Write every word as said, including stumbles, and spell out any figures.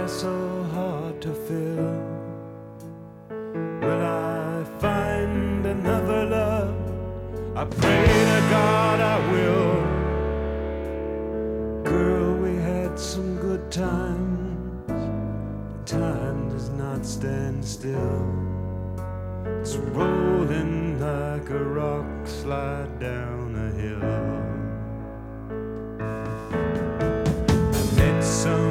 so hard to fill. Will I find another love? I pray to God I will. Girl, we had some good times. Time does not stand still. It's rolling like a rock slide down a hill.